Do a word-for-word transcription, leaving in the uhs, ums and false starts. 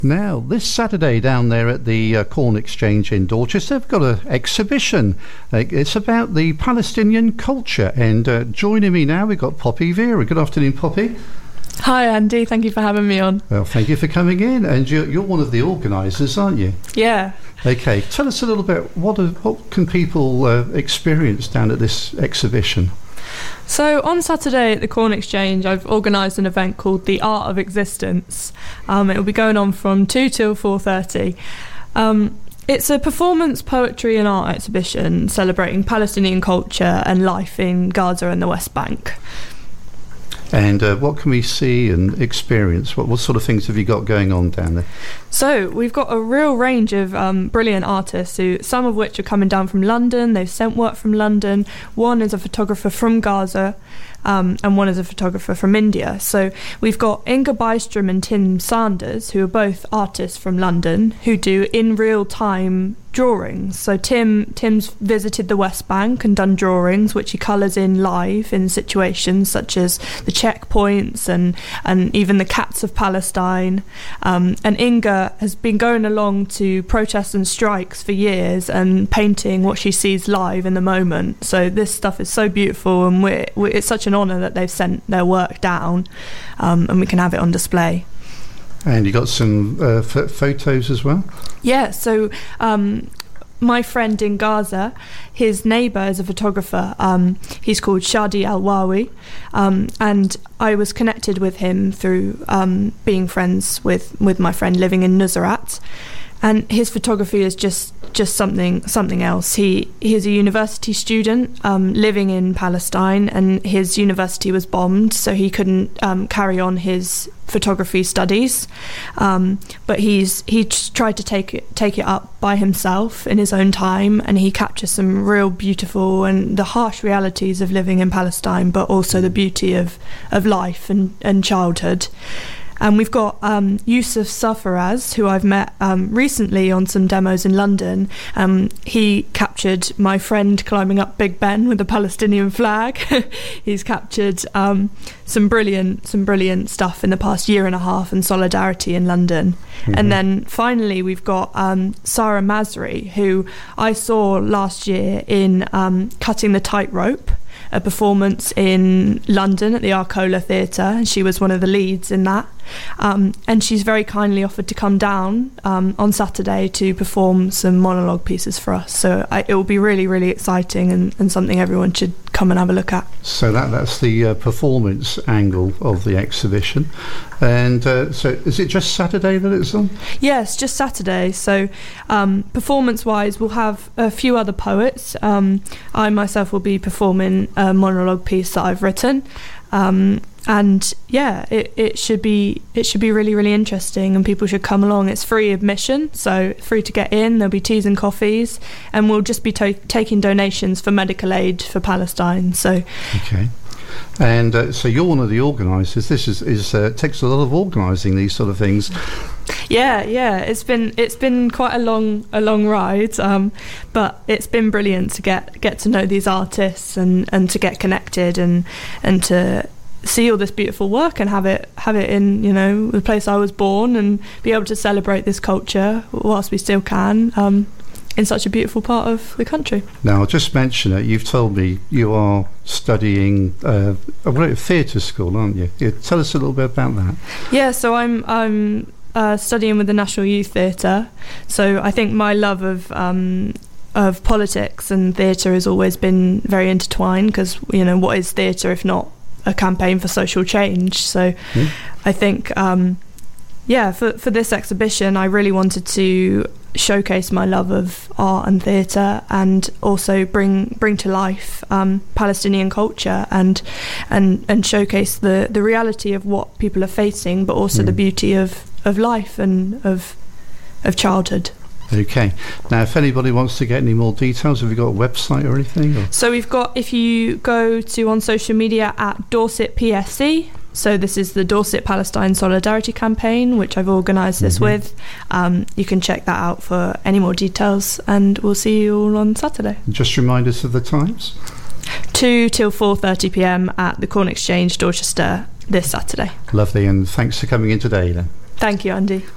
Now, this Saturday down there at the uh, Corn Exchange in Dorchester, they've got an exhibition. Uh, it's about the Palestinian culture. And uh, joining me now, we've got Poppy Vera. Good afternoon, Poppy. Hi, Andy. Thank you for having me on. Well, thank you for coming in. And you're, you're one of the organisers, aren't you? Yeah. Okay. Tell us a little bit, what, are, what can people uh, experience down at this exhibition? So on Saturday at the Corn Exchange, I've organised an event called The Art of Existence. Um, it will be going on from two till four thirty. Um, it's a performance, poetry and art exhibition celebrating Palestinian culture and life in Gaza and the West Bank. And uh, what can we see and experience? What, what sort of things have you got going on down there? So we've got a real range of um, brilliant artists, who, some of which are coming down from London. They've sent work from London. One is a photographer from Gaza, um, and one is a photographer from India. So we've got Inga Bystrom and Tim Sanders, who are both artists from London, who do in real time drawings. So Tim Tim's visited the West Bank and done drawings which he colours in live in situations such as the checkpoints and and even the cats of Palestine. Um, and Inga has been going along to protests and strikes for years and painting what she sees live in the moment. So this stuff is so beautiful, and we're, we're, it's such an honour that they've sent their work down, um, and we can have it on display. And you got some uh, f- photos as well? Yeah, so um, my friend in Gaza, his neighbour is a photographer. Um, he's called Shadi Al-Wawi, um, and I was connected with him through um, being friends with, with my friend living in Nusrat. And his photography is just, just something something else. He he's a university student um, living in Palestine, and his university was bombed, so he couldn't um, carry on his photography studies. Um, but he's he tried to take it take it up by himself in his own time, and he captures some real beautiful and the harsh realities of living in Palestine, but also the beauty of of life and, and childhood. And we've got um, Yusuf Safaraz, who I've met um, recently on some demos in London. Um, he captured my friend climbing up Big Ben with a Palestinian flag. He's captured um, some brilliant, some brilliant stuff in the past year and a half, and solidarity in London. Mm-hmm. And then finally, we've got um, Sarah Masri, who I saw last year in um, Cutting the Tightrope, a performance in London at the Arcola Theatre, and she was one of the leads in that. Um, and she's very kindly offered to come down um, on Saturday to perform some monologue pieces for us. So I, it will be really, really exciting, and, and something everyone should come and have a look at. So that that's the uh, performance angle of the exhibition. And uh, so is it just Saturday that it's on? Yes, just Saturday. So um, performance-wise, we'll have a few other poets. Um, I myself will be performing a monologue piece that I've written. Um, and yeah, it, it should be it should be really, really interesting, and people should come along. It's free admission, so free to get in. There'll be teas and coffees, and we'll just be to- taking donations for medical aid for Palestine. So okay. And uh, so you're one of the organisers. This is, is uh, takes a lot of organising these sort of things. Yeah, yeah. It's been it's been quite a long a long ride, um, but it's been brilliant to get get to know these artists and, and to get connected and and to see all this beautiful work and have it have it in, you know, the place I was born, and be able to celebrate this culture whilst we still can. Um, in such a beautiful part of the country. Now, I'll just mention it. You've told me you are studying uh, a theatre school, aren't you? Yeah, tell us a little bit about that. Yeah, so I'm I'm uh, studying with the National Youth Theatre. So I think my love of um, of politics and theatre has always been very intertwined, because, you know, what is theatre if not a campaign for social change? So mm. I think, um, yeah, for for this exhibition, I really wanted to showcase my love of art and theatre, and also bring bring to life um, Palestinian culture, and and and showcase the, the reality of what people are facing, but also mm. the beauty of, of life and of of childhood. Okay. Now, if anybody wants to get any more details, have you got a website or anything? Or? So we've got, if you go to on social media at Dorset P S C, so this is the Dorset Palestine Solidarity Campaign, which I've organised this mm-hmm. with. Um, you can check that out for any more details, and we'll see you all on Saturday. Just remind us of the times. two till four thirty p.m. at the Corn Exchange, Dorchester, this Saturday. Lovely, and thanks for coming in today then. Thank you, Andy.